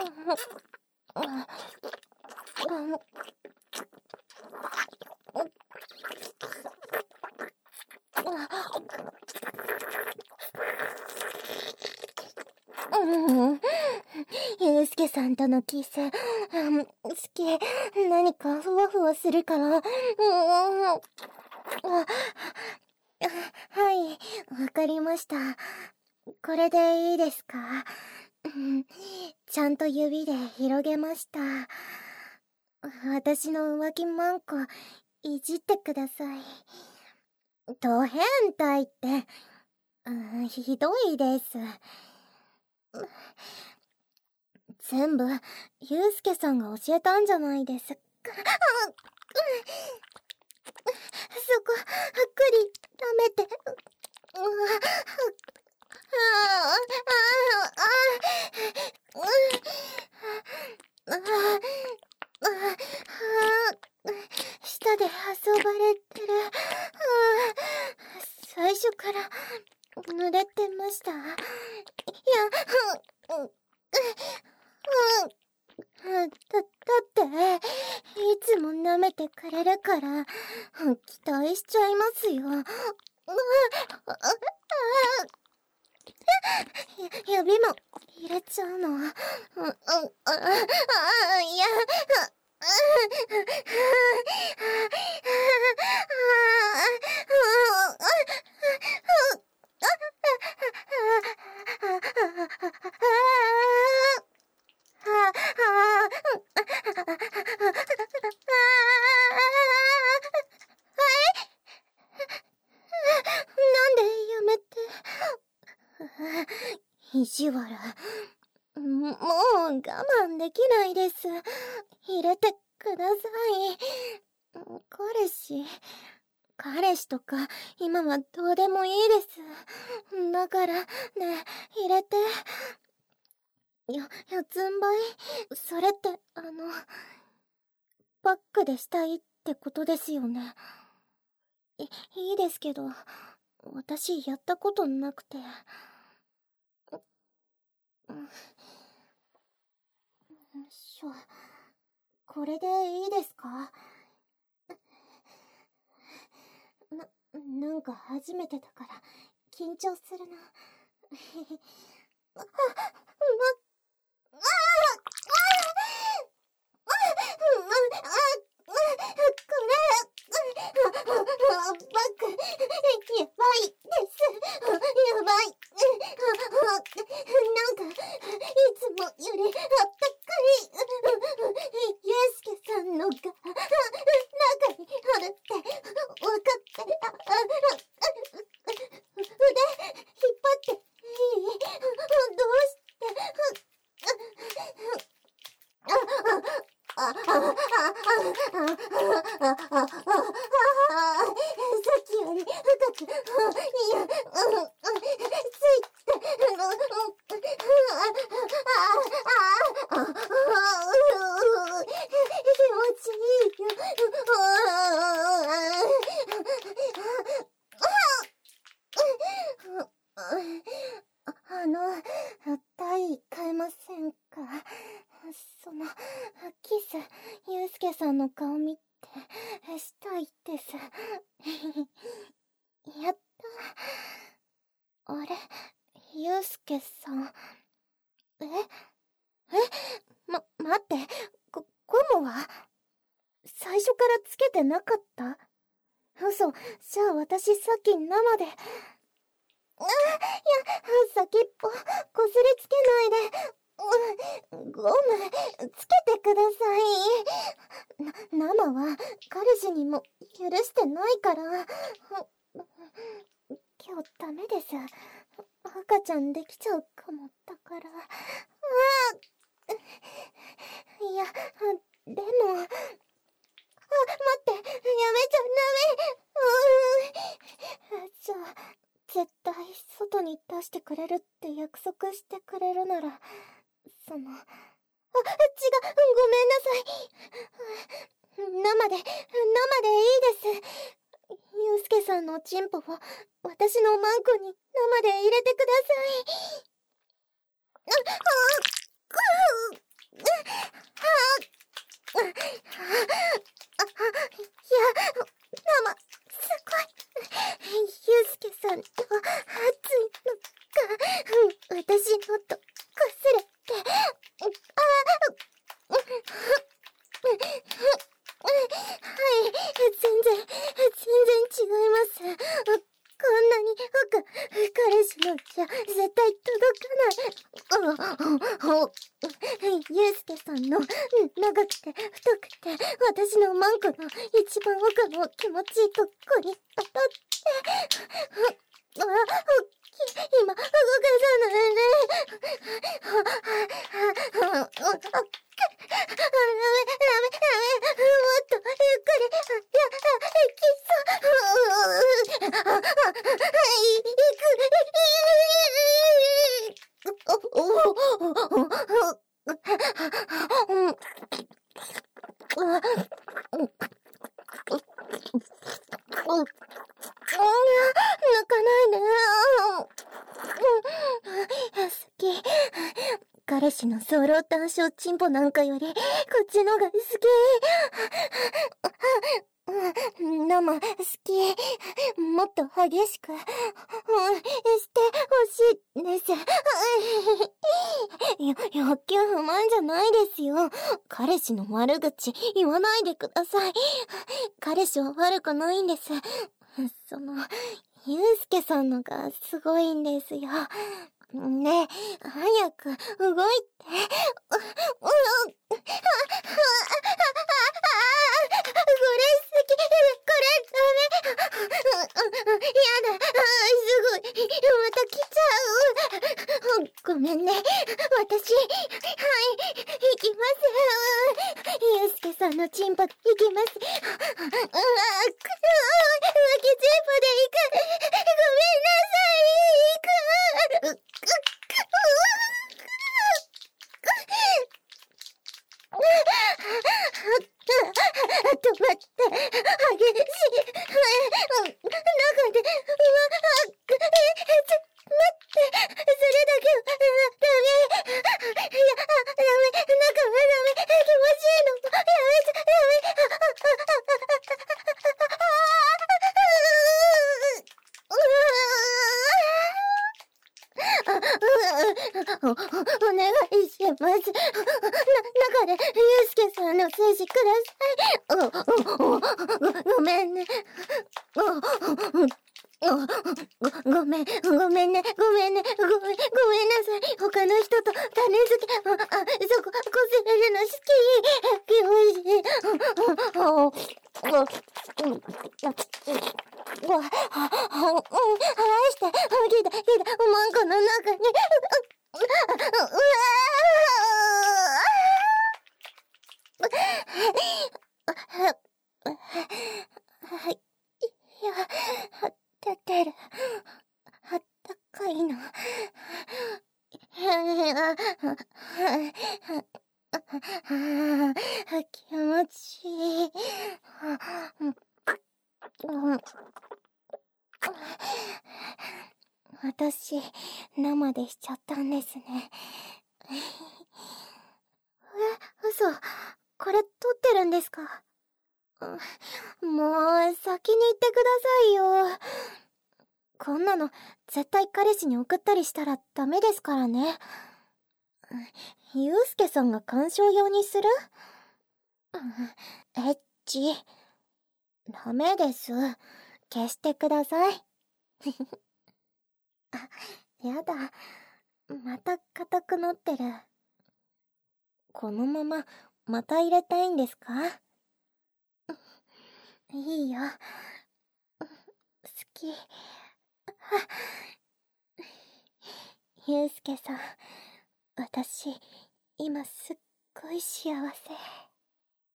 ゆうすけさんとのキス、好き。何かふわふわするから。はい、わかりました。これでいいですか？ちゃんと指で広げました。私の浮気マンコ、いじってください。ド変態って、ひどいです。全部、ゆうすけさんが教えたんじゃないですか。そこ、ゆっくり、舐めて。舌で遊ばれてる。最初から濡れてました。だって、いつも舐めてくれるから、期待しちゃいますよ。指も入れちゃうの。いや。なんでやめて。意地悪。もう我慢できないです。入れてください。彼氏とか今はどうでもいいです。だからね、入れて。四つん這い、それってバックでしたいってことですよね。いいですけど、私やったことなくて。これでいいですか？なんか初めてだから緊張するな。バック、やばいです。やばい。なんか、いつもよりあったかい。ゆうすけさんのが、中にあるって、わかって、腕、引っ張っていい？どうして、さっきより深く、いや、ついて、気持ちいいよ。体変えませんか？キス、ゆうすけさんの顔見て、したいです。やった。あれ、ゆうすけさん。待って、ゴムは最初からつけてなかった？嘘、じゃあ私さっき生で。先っぽ、こすりつけないで。ゴム、つけてください。生は彼氏にも許してないから。今日ダメです。赤ちゃんできちゃうかもだから。いや、でも。待って、やめちゃダメ。じゃあ、絶対外に出してくれるって約束してくれるなら、違う、ごめんなさい。生でいいです。ゆうすけさんのチンポを私のマンコに生で入れてください。 すれて、はい、全然違います。こんなに奥、彼氏のじゃ絶対届かない。ゆうすけさんの長くて太くて私のマンコの一番奥の気持ちいいとこに当たって、今動かさないで。ダメ、もっとゆっくり、泣かないで。好き。彼氏のソロ単勝チンポなんかよりこっちのが好き。生好き。もっと激しくしてほしいです。欲求不満じゃないですよ。彼氏の悪口言わないでください。彼氏は悪くないんです。ゆうすけさんのがすごいんですよ。ねえ、早く動いて。これ好き、これダメ。やだ、すごい、また来ちゃう。ごめんね、私、はい、行きます。ゆうすけさんのチンポ、行きます。浮きチンポで行く。ごめんなさい、行く。止まって、激しい。中で、待って、それだけは、ダメ。いや、ダメ、中はダメ、気持ちいいの。やめて、お願いします。中で、ゆうすけさんの精子ください。ごめんね。ごめんね。ごめんなさい。他の人と種付け、そこ、こすれるの好き。気持ちいい。離して、マンコの中に。いや、出てる。あったかいの。気持ちいい。私、生でしちゃったんですね。嘘。これ撮ってるんですか？もう、先に言ってくださいよ。こんなの、絶対彼氏に送ったりしたらダメですからね。ゆうすけさんが鑑賞用にする？エッチ。ダメです。消してください。やだ。また硬くなってる。このまま、また入れたいんですか？いいよ。好き。ゆうすけさん、私、今すっごい幸せ。